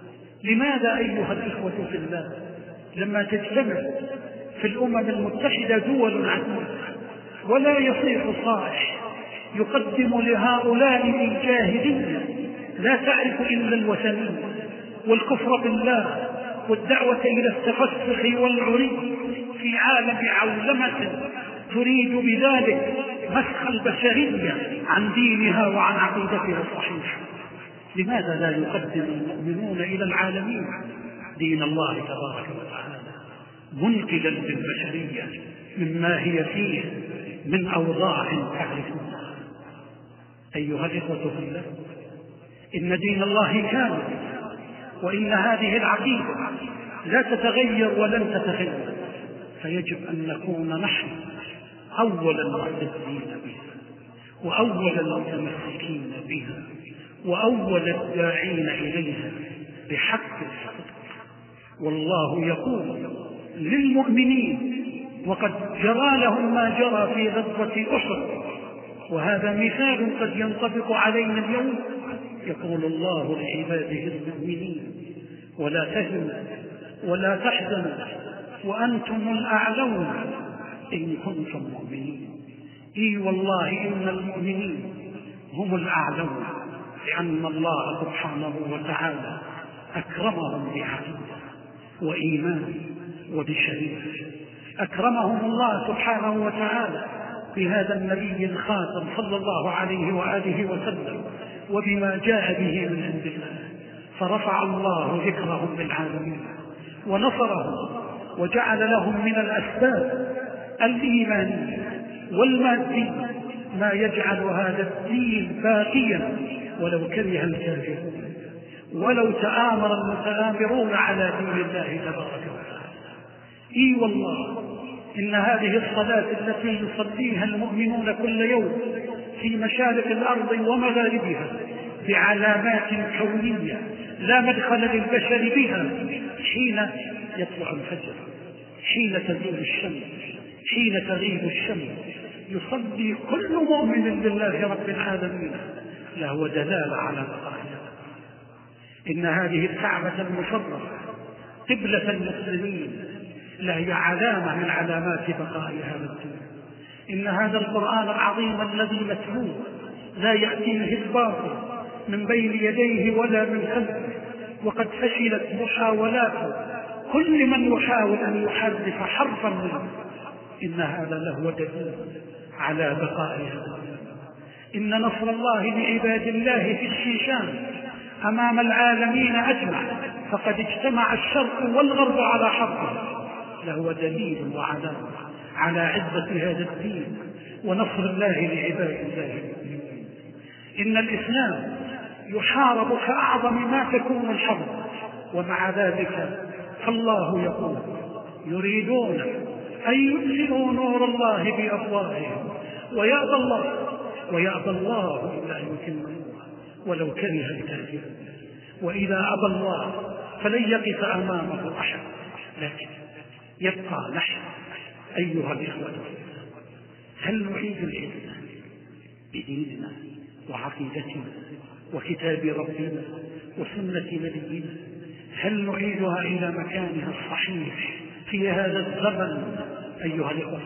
لماذا أيها الإخوة في الله لما تجتمع في الأمم المتحدة دول عديدة ولا يصيح صائح يقدم لهؤلاء الجاهلية لا تعرف إلا الوثنية والكفر بالله والدعوة إلى التفسخ والعري في عالم عولمة تريد بذلك مسخ البشرية عن دينها وعن عقيدتها الصحيحة؟ لماذا لا يقدم المؤمنون إلى العالمين دين الله تبارك وتعالى منقذا للبشرية مما هي فيه من أوضاع تعرفونها؟ أيها الإخوة في الله، إن دين الله كامل، وإن هذه العقيدة لا تتغير ولن تتغير، فيجب أن نكون نحن أول المعتزين بها وأول المتمسكين بها وأول الداعين إليها بحق الصدق. والله يقول للمؤمنين وقد جرى لهم ما جرى في غزوة أحد، وهذا مثال قد ينطبق علينا اليوم. يقول الله لعباده المؤمنين ولا تهنوا ولا تحزنوا وأنتم الأعلون إن كنتم مؤمنين. إي والله إن المؤمنين هم الأعلون، لأن الله سبحانه وتعالى أكرمهم بعقيدة وإيمان وبشريعة. أكرمهم الله سبحانه وتعالى بهذا النبي الخاتم صلى الله عليه وآله وسلم وبما جاء به من عند الله، فرفع الله ذكرهم للعالمين ونصرهم وجعل لهم من الأسباب الإيمانية والمادية ما يجعل هذا الدين باقيا ولو كره الكافرون ولو تآمر المتآمرون على دين الله تبارك وتعالى. إي والله إن هذه الصلاة التي يصليها المؤمنون كل يوم في مشارق الأرض ومغاربها بعلامات كونية لا مدخل للبشر بها، حين يطلع الفجر، حين تزول الشمس، حين تغيب الشمس، يصلي كل مؤمن بالله رب العالمين له دلالة على بقائها. إن هذه الكعبة المشرفة قبلة المسلمين لهي علامة من علامات بقاء هذا الدين. إن هذا القرآن العظيم الذي نتلوه لا يأتيه الباطل من بين يديه ولا من خلفه، وقد فشلت محاولات كل من يحاول أن يحرف حرفا منه. إن هذا لهو دليل على بقاء هذا الدين. إن نصر الله لعباد الله في الشيشان أمام العالمين أجمع، فقد اجتمع الشرق والغرب على حربه، لهو دليل وعلامة على عزة هذا الدين ونصر الله لعباد الله المؤمنين. إن الإسلام يحارب كأعظم ما تكون الحرب، ومع ذلك فالله يقول يريدون أن يطفئوا نور الله بأفواههم ويأبى الله إلا أن يتم نوره ولو كره الكافرون. وإذا أبى الله فلن يقف أمامه أحد، لكن يبقى نحن أيها الإخوة. هل نعيد العزة بديننا وعقيدتنا وكتاب ربنا وسنة نبينا؟ هل نعيدها إلى مكانها الصحيح في هذا الزمن أيها الإخوة؟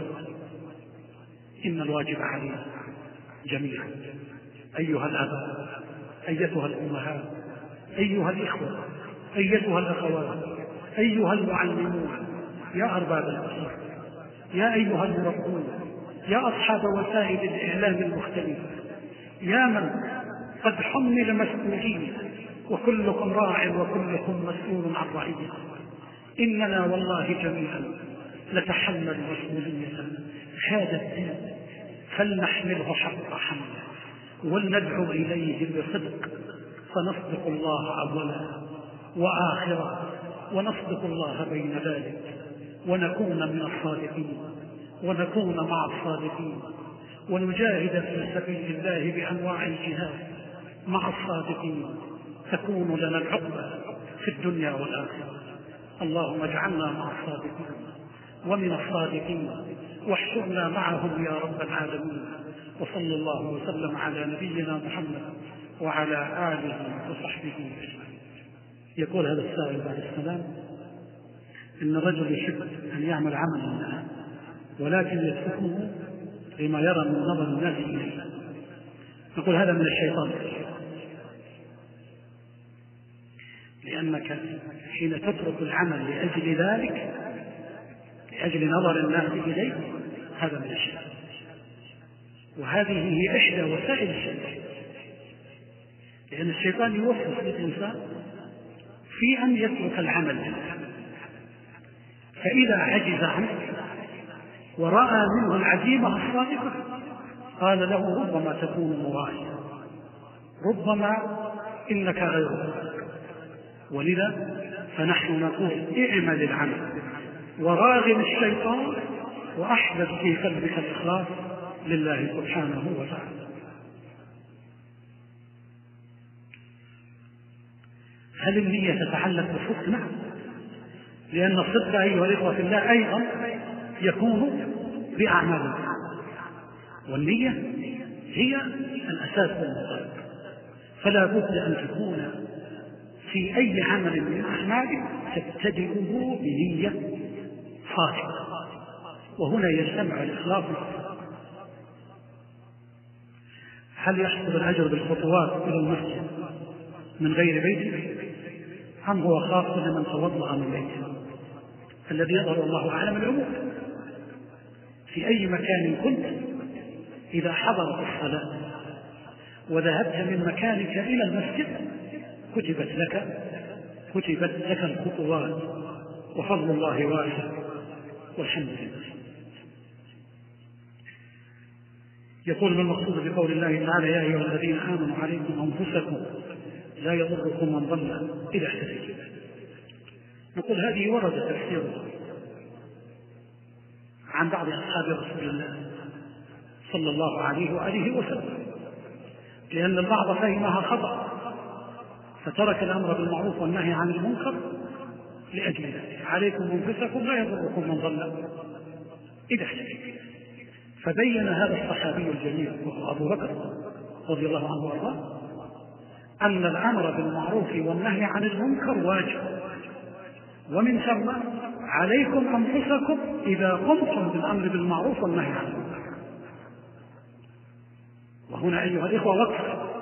إن الواجب علينا جميعا أيها الآباء، أيتها الأمهات، أيها الإخوة، أيتها الأخوات، أيها المعلمون، يا أرباب الأسر، يا أيها المربون، يا أصحاب وسائل الإعلام المختلفة، يا من قد حمل مسؤولية، وكلكم راع وكلكم مسؤول عن رعيته. إننا والله جميعا نتحمل مسؤولية هذا الدين، فلنحمله حق حمله ولندعو إليه بصدق، فنصدق الله أولا وآخرا، ونصدق الله بين ذلك، ونكون من الصادقين. ونكون مع الصادقين، ونجاهد في سبيل الله بأنواع الجهاد مع الصادقين، تكون لنا العقبى في الدنيا والآخرة. اللهم اجعلنا مع الصادقين ومن الصادقين، واحشرنا معهم يا رب العالمين. وصلى الله وسلم على نبينا محمد وعلى آله وصحبه أجمعين. يقول هذا السائل بعد السلام: إن الرجل يحب أن يعمل عملا ولكن يتركه لما يرى من نظر الناس إليه. نقول هذا من الشيطان، لأنك حين تترك العمل لأجل ذلك، لأجل نظر الناس إليك، هذا من الشيطان. وهذه هي إحدى وسائل الشيطان، لأن الشيطان يوسوس للإنسان في أن يترك العمل، فإذا عجز عنه ورأى منه العزيمة الصادقة قال له: ربما تكون مرائيا، ربما إنك غيره. ولذا فنحن نقول: اعمل العمل وراغم الشيطان، وأحدث في قلبك الإخلاص لله سبحانه وتعالى. هل النية تتعلق بالصدق؟ نعم، لأن الصدق أيها الإخوة في الله أيضا يكون بأعمال، والنية هي الأساس والمصدر، فلا بد أن تكون في أي عمل من أعمالك تبتدئه بنية صادقة، وهنا يجتمع الإخلاص. هل يحصل الأجر بالخطوات إلى المسجد من غير بيته، أم هو خاص لمن توضأ من بيته؟ الذي يظهر الله أعلم العموم. في أي مكان كنت إذا حضرت الصلاة وذهبت من مكانك إلى المسجد كتبت لك الخطوات، وفضل الله واسع والحمد لله. يقول: ما المقصود بقول الله تعالى: يا أيها الذين آمنوا عليكم أنفسكم لا يضركم من ضل إذا اهتديتم؟ نقول هذه ورد تفسيرها عن بعض أصحاب رسول الله صلى الله عليه وآله وسلم، لأن البعض فهمها خطأ فترك الأمر بالمعروف والنهي عن المنكر لأجل ذلك. عليكم أنفسكم لا يضركم من ضل إذا اهتديتم. فبين هذا الصحابي الجليل وهو أبو بكر رضي الله عنه وارضاه أن الأمر بالمعروف والنهي عن المنكر واجب، ومن ثم عليكم أنفسكم إذا قمتم بالأمر بالمعروف والنهي عن المنكر. وهنا أيها الإخوة وقف،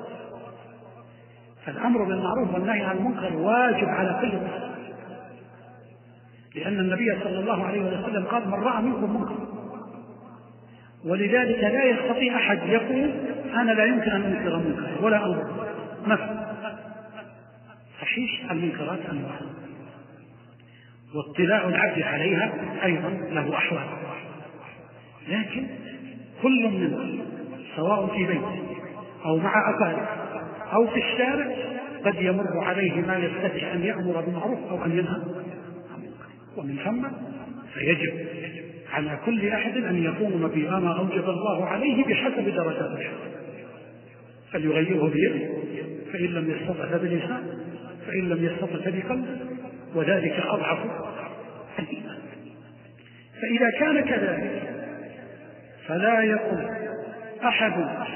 فالأمر بالمعروف والنهي عن المنكر واجب على كل مسلم، لأن النبي صلى الله عليه وسلم قال: من رأى منكم منكر. ولذلك لا يستطيع أحد يقول: أنا لا يمكن أن أنكر منكر ولا أمر. مثلا صحيح المنكرات أنواع، واطلاع العبد عليها أيضا له أحوال، لكن كل منا سواء في بيته أو مع أقاربه أو في الشارع قد يمر عليه ما يستطيع أن يأمر بالمعروف أو أن ينهى عن المنكر، ومن ثم فيجب على كل أحد أن يقوم بما أوجب الله عليه بحسب درجات الشرع، فليغيره بيده، فإن لم يستطع فبلسانه، فإن لم يستطع فبقلبه، وذلك أضعف الإيمان. فإذا كان كذلك فلا يقول أحد: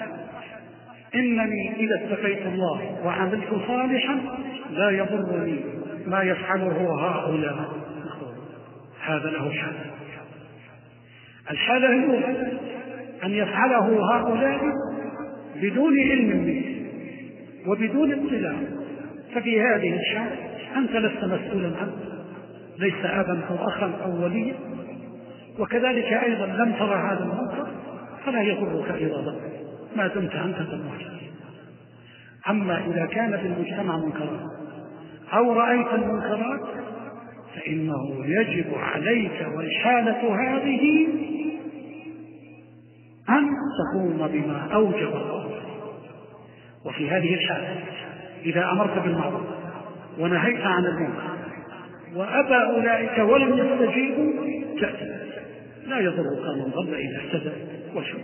إنني إذا اتقيت الله وعملت صالحا لا يضرني ما يفعله هؤلاء. هذا له حالة. الحالة الأولى أن يفعله هؤلاء بدون علم منه وبدون اطلاع، ففي هذه الحالة أنت لست مسؤولا عنه، ليس أبا أو أخا أو وليا، وكذلك أيضا لم ترى هذا المنكر فلا يضرك إذا ضر ما دمت أنت بالمعجز. أما إذا كان في المجتمع منكرات أو رأيت المنكرات فإنه يجب عليك والحالة هذه أن تقوم بما أوجب الله. وفي هذه الحالة إذا أمرت بالمعروف ونهيت عن المنكر وأبى أولئك ولم يستجيبوا تأتي لا يضرك من ضل إذا اهتدى وشب.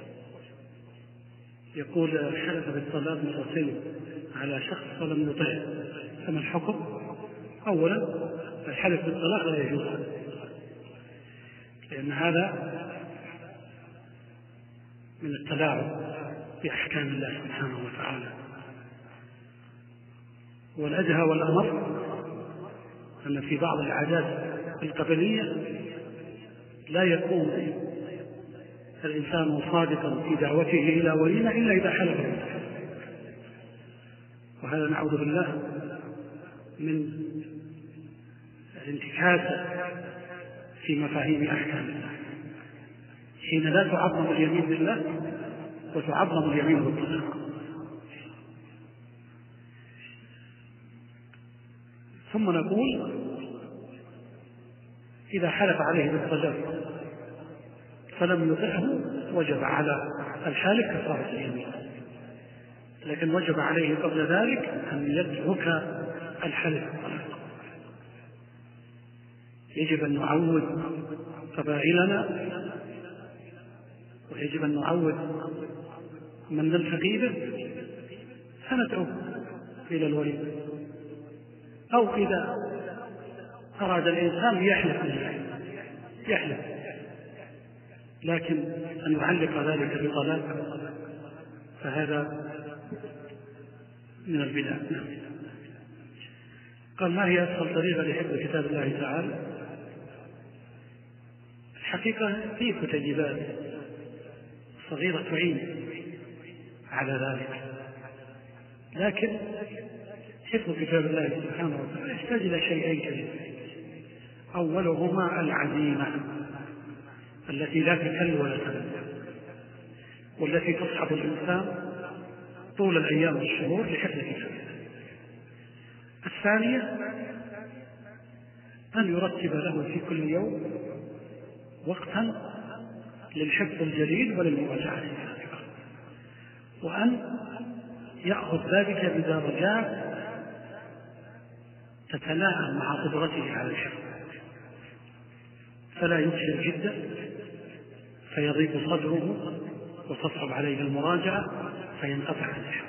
يقول حلف بالطلاق مرتين على شخص ولم يطيع، فما الحكم؟ أولا الحلف بالطلاق لا يجوز، لأن هذا من التلاعب بأحكام الله سبحانه وتعالى. والأدهى والأمر أن في بعض العادات القبلية لا يكون الإنسان صادقا في دعوته إلى وليمة إلا إذا حلف بالله، وهذا نعوذ بالله من الانتكاسة في مفاهيم أحكام الله، حين لا تعظم اليمين بالله وتعظم اليمين بالطلاق. ثم نقول إذا حلف عليه بالطلاق فلم يطعه وجب على الحالف كفارة اليمين، لكن وجب عليه قبل ذلك أن يترك الحلف بالطلاق. يجب أن نعود قبائلنا، ويجب أن نعود من نلتقي به فندعو إلى الوليمة، أو إذا أراد الإنسان يحلف، لكن أن يعلق ذلك بطلاق فهذا من البدع. قال ما هي أسهل طريقة لحفظ كتاب الله تعالى؟ الحقيقة في كتيبات صغيرة تعين على ذلك، لكن حفظ كتاب الله سبحانه وتعالى يحتاج إلى شيئين كثيرين. أولهما العزيمة التي لا تكل ولا تمل، والتي تصحب الإنسان طول الأيام والشهور لحفظ كتابه. الثانية أن يرتب له في كل يوم وقتا للحفظ الجديد وللمراجعة، وأن يأخذ ذلك بدرجات تتناهى مع قدرته على الحفظ، فلا يكثر جدا فيضيق صدره وتصعب عليه المراجعة فينقطع عن الحفظ.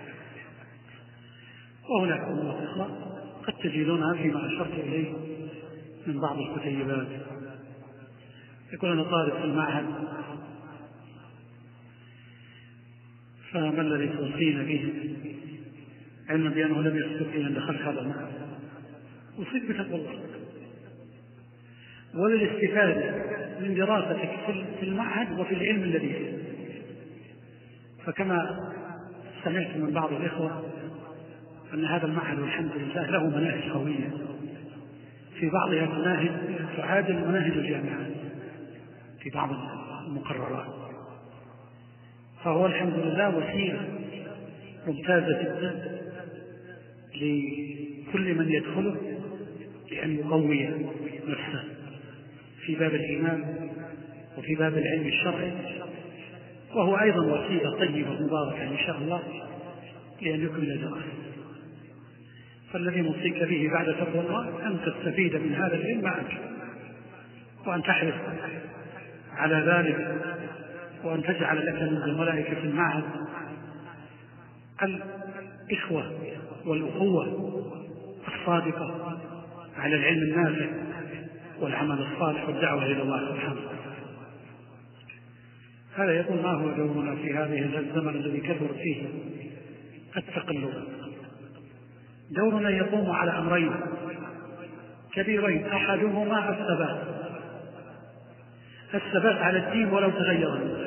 وهناك أمور أخرى قد تجدونها فيما أشرت إليه من بعض الكتيبات. يقول أنا طالب في المعهد، فما الذي توصينا به علما بأنه لم يستطيع أن دخل هذا المعهد؟ أصيب بتقوى الله وللاستفادة من دراستك في المعهد وفي العلم الذي فيه. فكما سمعت من بعض الإخوة أن هذا المعهد والحمد لله له مناهج قوية، في بعضها مناهج تعادل مناهج الجامعات في بعض المقررات، فهو الحمد لله وسيلة ممتازة جدا لكل من يدخله لأن يقوي نفسه في باب الإيمان وفي باب العلم الشرعي، وهو أيضا وسيلة طيبة مباركة إن شاء الله لأن يكمل دراسته. فالذي نوصيك به بعد تقوى الله أن تستفيد من هذا العلم معك، وأن تحرص على ذلك، وأن تجعل لك من زملائك في المعهد الإخوة والأخوة الصادقة على العلم النافع والعمل الصالح والدعوة إلى الله سبحانه وتعالى. هذا يقول ما هو دورنا في هذه الزمن الذي كثر فيه التقلب؟ دورنا يقوم على أمرين كبيرين، أحدهما الثبات على الدين ولو تغير الناس،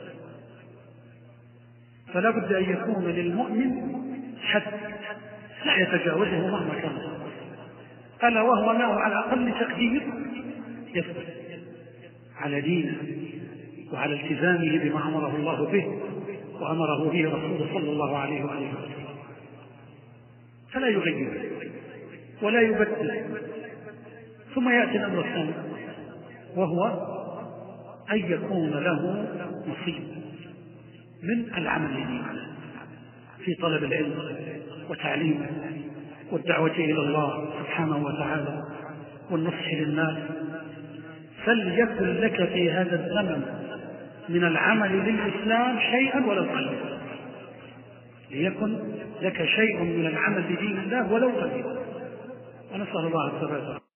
فلا بد أن يكون للمؤمن حد لا يتجاوزه مهما كان، ألا وهو أنه على أقل تقدير يثبت على دينه وعلى التزامه بما أمره الله به وأمره به رسوله صلى الله عليه وآله وسلم، فلا يغير ولا يبدل. ثم يأتي الأمر الثاني وهو أن يكون له نصيب من العمل لدينه في طلب العلم وتعليمه والدعوة إلى الله سبحانه وتعالى والنصح للناس، فليكن لك في هذا الزمن من العمل للإسلام شيئا ولو قليلا، ليكن لك شيء من العمل لدين الله ولو قليلا. ونسأل الله الثبات.